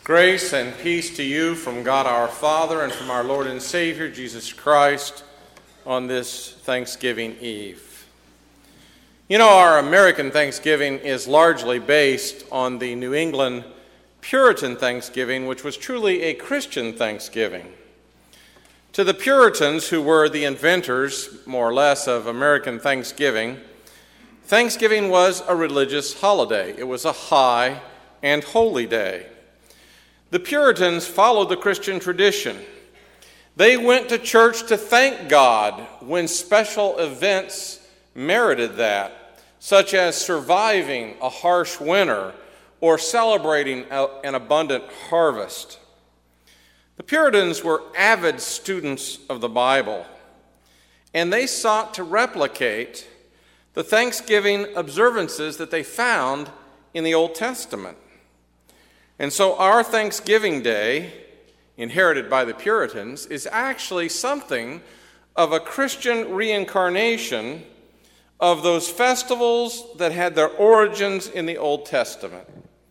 Grace and peace to you from God our Father and from our Lord and Savior Jesus Christ on this Thanksgiving Eve. You know, our American Thanksgiving is largely based on the New England Puritan Thanksgiving, which was truly a Christian Thanksgiving. To the Puritans, who were the inventors, more or less, of American Thanksgiving, Thanksgiving was a religious holiday. It was a high and holy day. The Puritans followed the Christian tradition. They went to church to thank God when special events merited that, such as surviving a harsh winter or celebrating an abundant harvest. The Puritans were avid students of the Bible, and they sought to replicate the Thanksgiving observances that they found in the Old Testament. And so our Thanksgiving Day, inherited by the Puritans, is actually something of a Christian reincarnation of those festivals that had their origins in the Old Testament.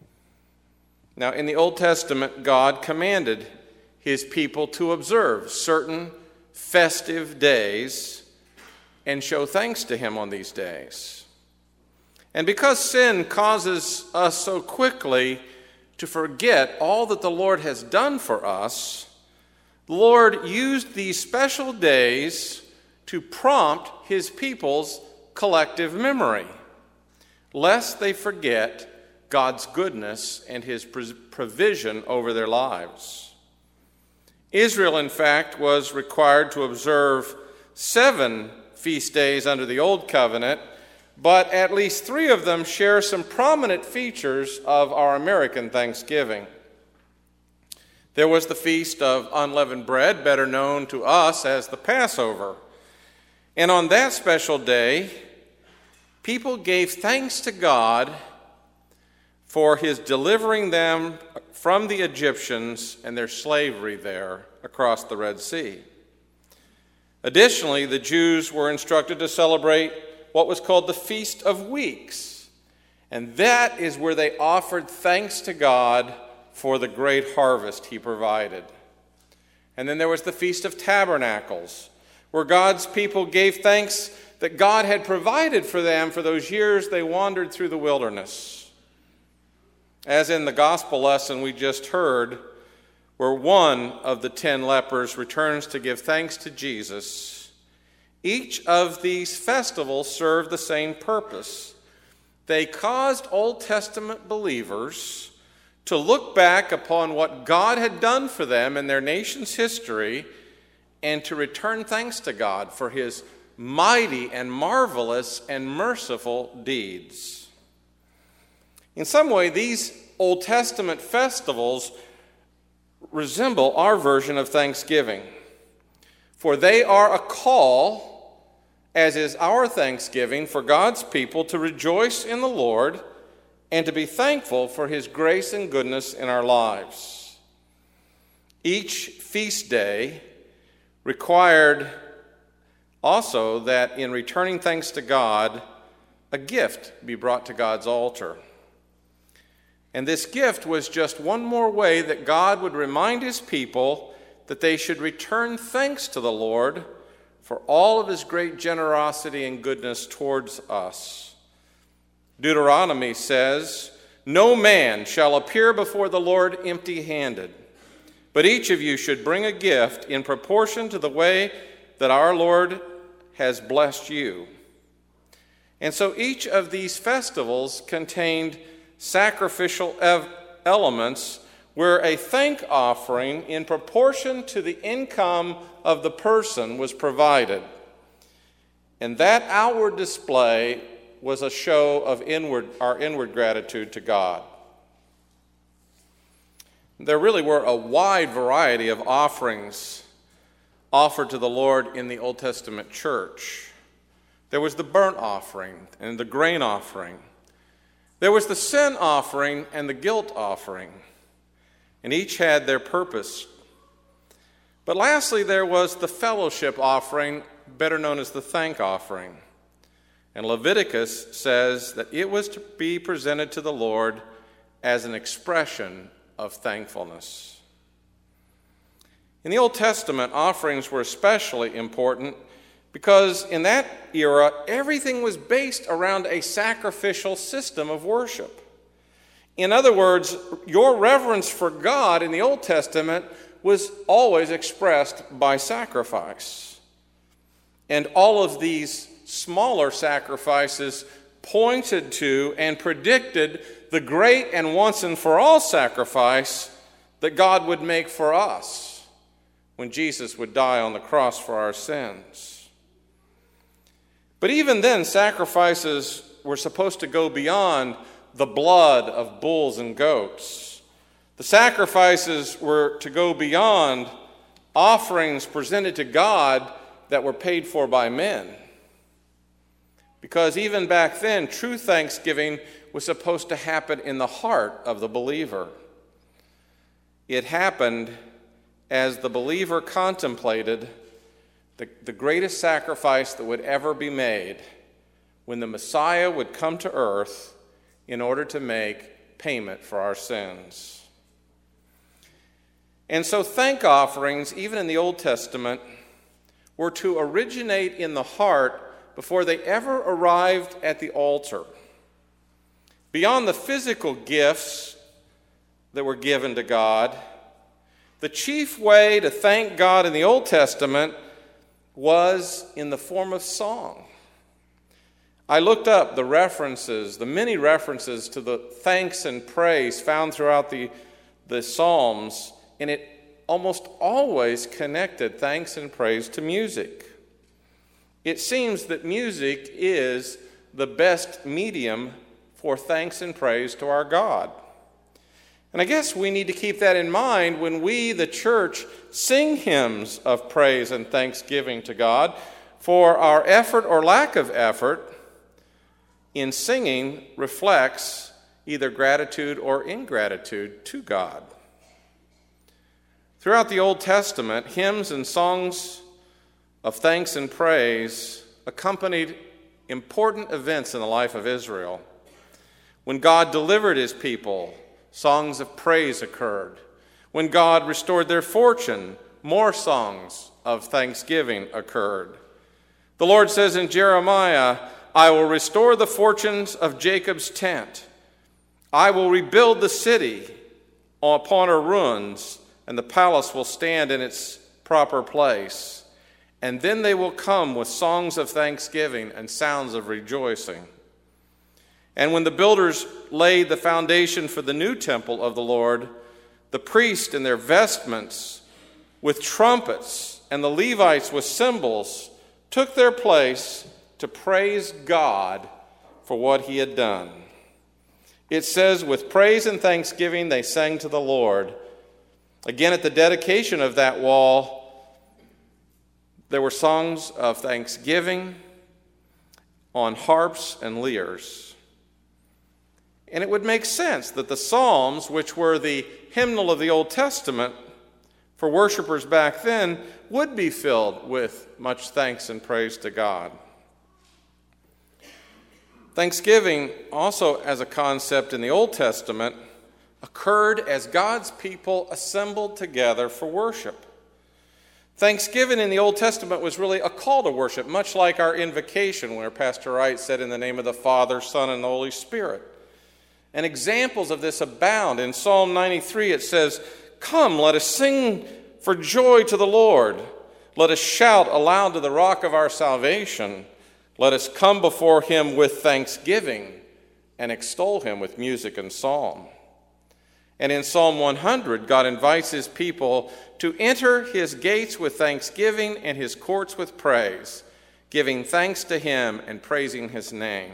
Now, in the Old Testament, God commanded his people to observe certain festive days and show thanks to him on these days. And because sin causes us so quickly to forget all that the Lord has done for us, the Lord used these special days to prompt his people's collective memory, lest they forget God's goodness and his provision over their lives. Israel, in fact, was required to observe 7 feast days under the Old Covenant, but at least 3 of them share some prominent features of our American Thanksgiving. There was the Feast of Unleavened Bread, better known to us as the Passover. And on that special day, people gave thanks to God for his delivering them from the Egyptians and their slavery there across the Red Sea. Additionally, the Jews were instructed to celebrate what was called the Feast of Weeks. And that is where they offered thanks to God for the great harvest he provided. And then there was the Feast of Tabernacles, where God's people gave thanks that God had provided for them for those years they wandered through the wilderness. As in the gospel lesson we just heard, where one of the 10 lepers returns to give thanks to Jesus, each of these festivals served the same purpose. They caused Old Testament believers to look back upon what God had done for them in their nation's history and to return thanks to God for his mighty and marvelous and merciful deeds. In some way, these Old Testament festivals resemble our version of Thanksgiving, for they are a call, as is our Thanksgiving, for God's people to rejoice in the Lord and to be thankful for his grace and goodness in our lives. Each feast day required also that in returning thanks to God, a gift be brought to God's altar. And this gift was just one more way that God would remind his people that they should return thanks to the Lord for all of his great generosity and goodness towards us. Deuteronomy says, "No man shall appear before the Lord empty-handed, but each of you should bring a gift in proportion to the way that our Lord has blessed you." And so each of these festivals contained sacrificial elements where a thank offering in proportion to the income of the person was provided. And that outward display was a show of our inward gratitude to God. There really were a wide variety of offerings offered to the Lord in the Old Testament church. There was the burnt offering and the grain offering. There was the sin offering and the guilt offering, and each had their purpose. But lastly, there was the fellowship offering, better known as the thank offering. And Leviticus says that it was to be presented to the Lord as an expression of thankfulness. In the Old Testament, offerings were especially important because in that era, everything was based around a sacrificial system of worship. In other words, your reverence for God in the Old Testament was always expressed by sacrifice. And all of these smaller sacrifices pointed to and predicted the great and once and for all sacrifice that God would make for us when Jesus would die on the cross for our sins. But even then, sacrifices were supposed to go beyond the blood of bulls and goats. The sacrifices were to go beyond offerings presented to God that were paid for by men. Because even back then, true thanksgiving was supposed to happen in the heart of the believer. It happened as the believer contemplated the greatest sacrifice that would ever be made when the Messiah would come to earth in order to make payment for our sins. And so thank offerings, even in the Old Testament, were to originate in the heart before they ever arrived at the altar. Beyond the physical gifts that were given to God, the chief way to thank God in the Old Testament was in the form of song. I looked up the many references to the thanks and praise found throughout the Psalms, and it almost always connected thanks and praise to music. It seems that music is the best medium for thanks and praise to our God. And I guess we need to keep that in mind when we, the church, sing hymns of praise and thanksgiving to God, for our effort or lack of effort in singing reflects either gratitude or ingratitude to God. Throughout the Old Testament, hymns and songs of thanks and praise accompanied important events in the life of Israel. When God delivered his people, songs of praise occurred. When God restored their fortune, more songs of thanksgiving occurred. The Lord says in Jeremiah, I will restore the fortunes of Jacob's tent. I will rebuild the city upon her ruins, and the palace will stand in its proper place. And then they will come with songs of thanksgiving and sounds of rejoicing. And when the builders laid the foundation for the new temple of the Lord, the priests in their vestments with trumpets and the Levites with cymbals took their place to praise God for what he had done. It says, with praise and thanksgiving they sang to the Lord. Again, at the dedication of that wall, there were songs of thanksgiving on harps and lyres. And it would make sense that the Psalms, which were the hymnal of the Old Testament for worshipers back then, would be filled with much thanks and praise to God. Thanksgiving, also as a concept in the Old Testament, occurred as God's people assembled together for worship. Thanksgiving in the Old Testament was really a call to worship, much like our invocation, where Pastor Wright said, in the name of the Father, Son, and the Holy Spirit. And examples of this abound. In Psalm 93 it says, come, let us sing for joy to the Lord. Let us shout aloud to the rock of our salvation. Let us come before him with thanksgiving and extol him with music and psalm. And in Psalm 100, God invites his people to enter his gates with thanksgiving and his courts with praise, giving thanks to him and praising his name.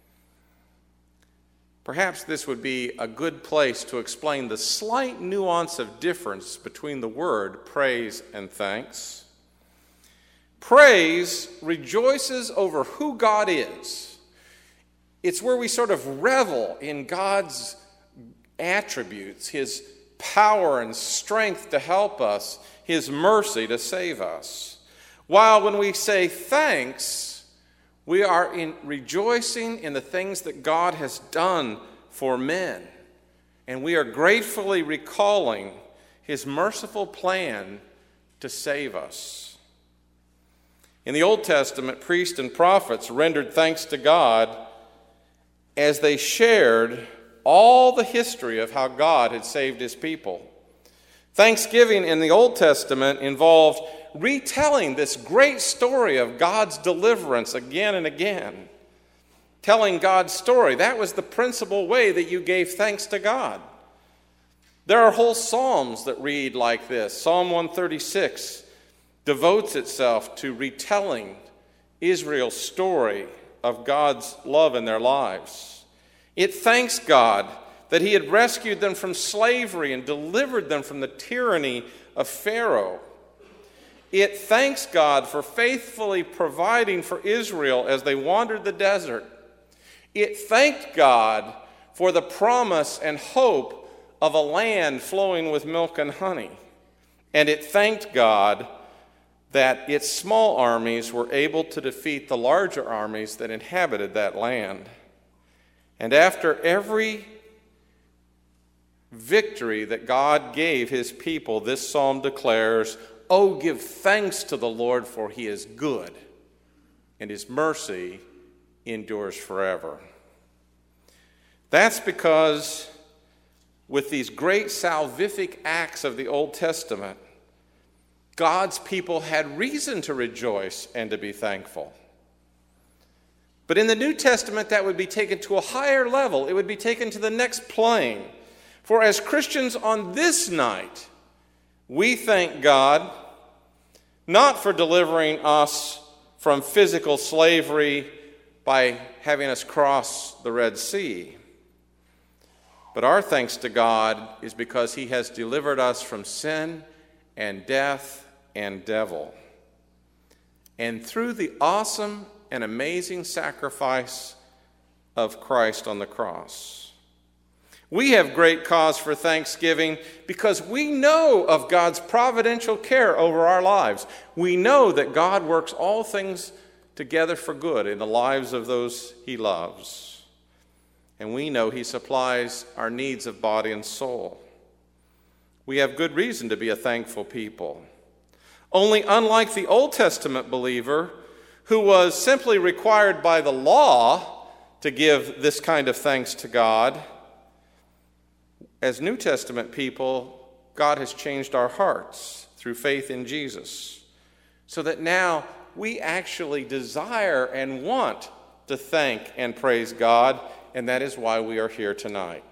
Perhaps this would be a good place to explain the slight nuance of difference between the word praise and thanks. Praise rejoices over who God is. It's where we sort of revel in God's attributes, his power and strength to help us, his mercy to save us. While when we say thanks, we are rejoicing in the things that God has done for men and we are gratefully recalling his merciful plan to save us. In the Old Testament, priests and prophets rendered thanks to God as they shared all the history of how God had saved his people. Thanksgiving in the Old Testament involved retelling this great story of God's deliverance again and again. Telling God's story, that was the principal way that you gave thanks to God. There are whole psalms that read like this. Psalm 136 devotes itself to retelling Israel's story of God's love in their lives. It thanks God that he had rescued them from slavery and delivered them from the tyranny of Pharaoh. It thanks God for faithfully providing for Israel as they wandered the desert. It thanked God for the promise and hope of a land flowing with milk and honey. And it thanked God that its small armies were able to defeat the larger armies that inhabited that land. And after every victory that God gave his people, this psalm declares, "Oh, give thanks to the Lord, for he is good, and his mercy endures forever." That's because with these great salvific acts of the Old Testament, God's people had reason to rejoice and to be thankful. But in the New Testament, that would be taken to a higher level. It would be taken to the next plane. For as Christians on this night, we thank God not for delivering us from physical slavery by having us cross the Red Sea, but our thanks to God is because he has delivered us from sin and death and devil. And through the awesome and amazing sacrifice of Christ on the cross, we have great cause for thanksgiving because we know of God's providential care over our lives. We know that God works all things together for good in the lives of those he loves. And we know he supplies our needs of body and soul. We have good reason to be a thankful people. Only unlike the Old Testament believer, who was simply required by the law to give this kind of thanks to God, as New Testament people, God has changed our hearts through faith in Jesus, so that now we actually desire and want to thank and praise God, and that is why we are here tonight.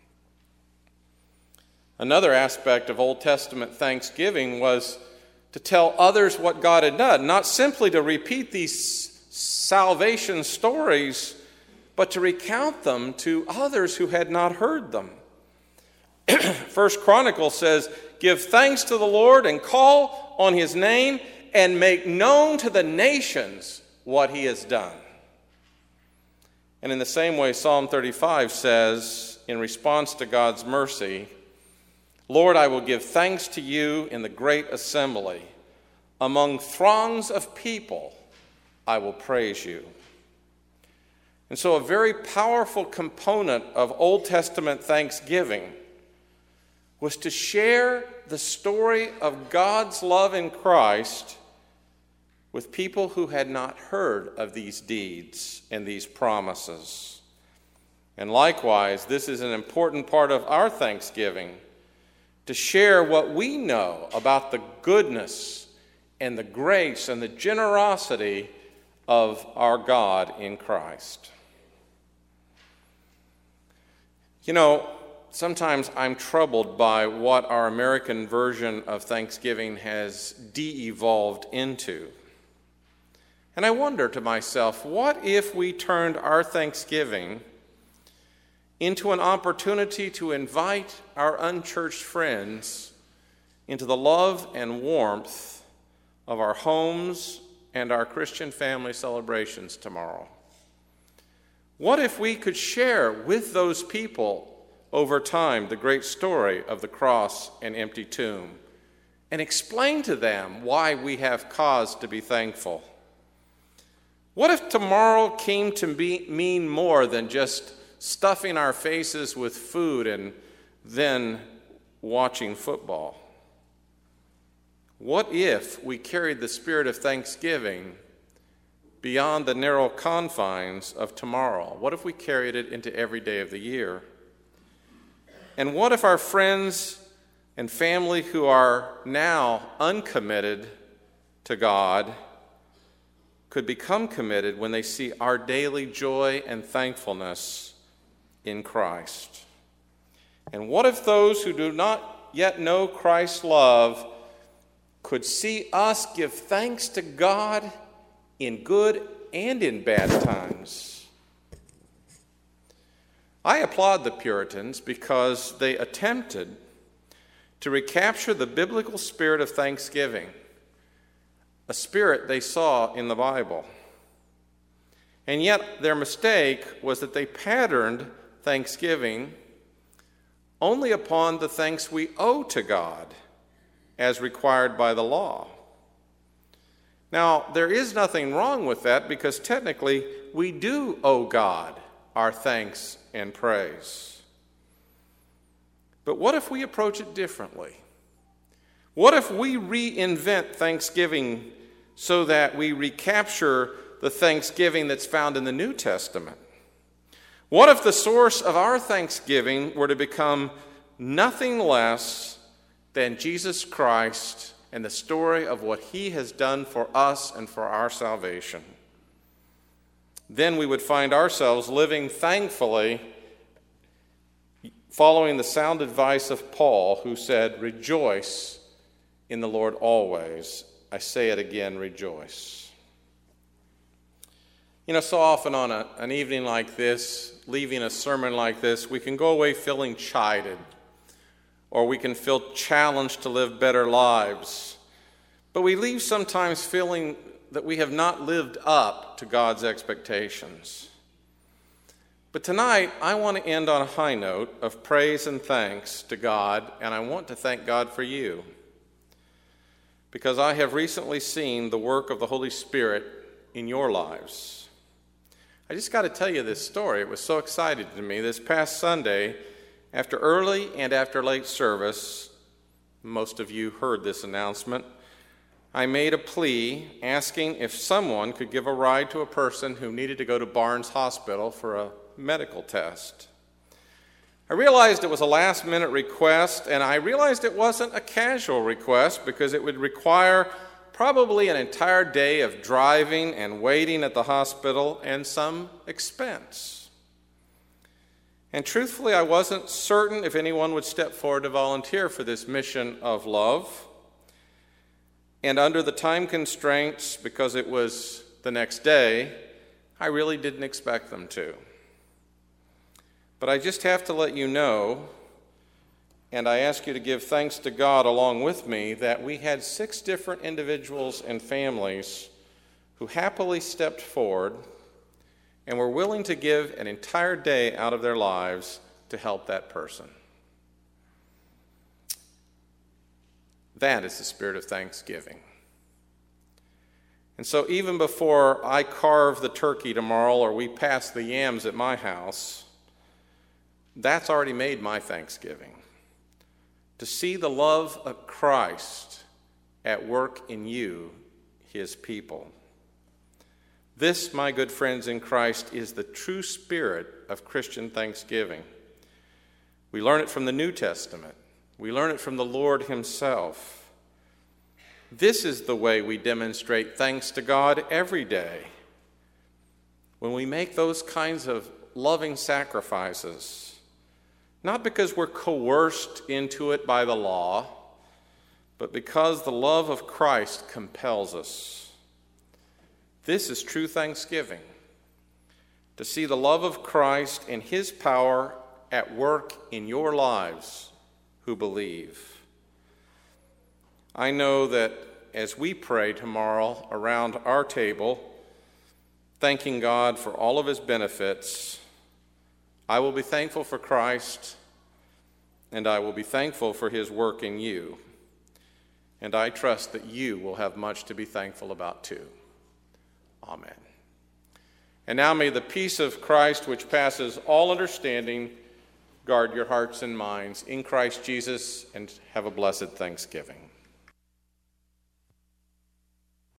Another aspect of Old Testament thanksgiving was to tell others what God had done, not simply to repeat these salvation stories, but to recount them to others who had not heard them. First Chronicles says, "Give thanks to the Lord and call on his name and make known to the nations what he has done." And in the same way, Psalm 35 says, in response to God's mercy, "Lord, I will give thanks to you in the great assembly. Among throngs of people, I will praise you." And so a very powerful component of Old Testament thanksgiving was to share the story of God's love in Christ with people who had not heard of these deeds and these promises. And likewise, this is an important part of our thanksgiving, to share what we know about the goodness and the grace and the generosity of our God in Christ. You know, sometimes I'm troubled by what our American version of Thanksgiving has de-evolved into. And I wonder to myself, what if we turned our Thanksgiving into an opportunity to invite our unchurched friends into the love and warmth of our homes and our Christian family celebrations tomorrow? What if we could share with those people over time the great story of the cross and empty tomb and explain to them why we have cause to be thankful? What if tomorrow came to mean more than just stuffing our faces with food and than watching football? What if we carried the spirit of thanksgiving beyond the narrow confines of tomorrow? What if we carried it into every day of the year? And what if our friends and family who are now uncommitted to God could become committed when they see our daily joy and thankfulness in Christ? And what if those who do not yet know Christ's love could see us give thanks to God in good and in bad times? I applaud the Puritans because they attempted to recapture the biblical spirit of thanksgiving, a spirit they saw in the Bible. And yet their mistake was that they patterned thanksgiving only upon the thanks we owe to God as required by the law. Now, there is nothing wrong with that because technically we do owe God our thanks and praise. But what if we approach it differently? What if we reinvent thanksgiving so that we recapture the thanksgiving that's found in the New Testament? What if the source of our thanksgiving were to become nothing less than Jesus Christ and the story of what he has done for us and for our salvation? Then we would find ourselves living thankfully, following the sound advice of Paul, who said, "Rejoice in the Lord always." I say it again, rejoice. You know, so often on an evening like this, leaving a sermon like this, we can go away feeling chided, or we can feel challenged to live better lives. But we leave sometimes feeling that we have not lived up to God's expectations. But tonight, I want to end on a high note of praise and thanks to God, and I want to thank God for you, because I have recently seen the work of the Holy Spirit in your lives. I just got to tell you this story. It was so exciting to me. This past Sunday, after early and after late service, most of you heard this announcement, I made a plea asking if someone could give a ride to a person who needed to go to Barnes Hospital for a medical test. I realized it was a last-minute request, and I realized it wasn't a casual request because it would require probably an entire day of driving and waiting at the hospital and some expense. And truthfully, I wasn't certain if anyone would step forward to volunteer for this mission of love. And under the time constraints, because it was the next day, I really didn't expect them to. But I just have to let you know, and I ask you to give thanks to God along with me, that we had 6 different individuals and families who happily stepped forward and were willing to give an entire day out of their lives to help that person. That is the spirit of thanksgiving. And so even before I carve the turkey tomorrow or we pass the yams at my house, that's already made my thanksgiving. To see the love of Christ at work in you, his people. This, my good friends in Christ, is the true spirit of Christian thanksgiving. We learn it from the New Testament. We learn it from the Lord himself. This is the way we demonstrate thanks to God every day. When we make those kinds of loving sacrifices, not because we're coerced into it by the law, but because the love of Christ compels us. This is true thanksgiving, to see the love of Christ and his power at work in your lives who believe. I know that as we pray tomorrow around our table, thanking God for all of his benefits, I will be thankful for Christ, and I will be thankful for his work in you. And I trust that you will have much to be thankful about too. Amen. And now may the peace of Christ, which passes all understanding, guard your hearts and minds in Christ Jesus, and have a blessed Thanksgiving.